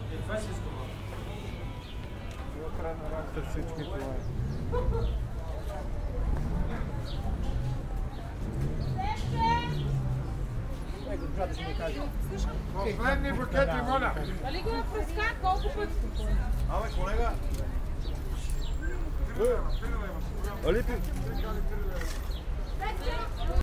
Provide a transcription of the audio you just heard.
Това си искам. Това край на работа всички това е. Госпожата ще ми каже. Последни букети, моля! Дали го напръска? Колко пъти? Абе, колега! Алипи!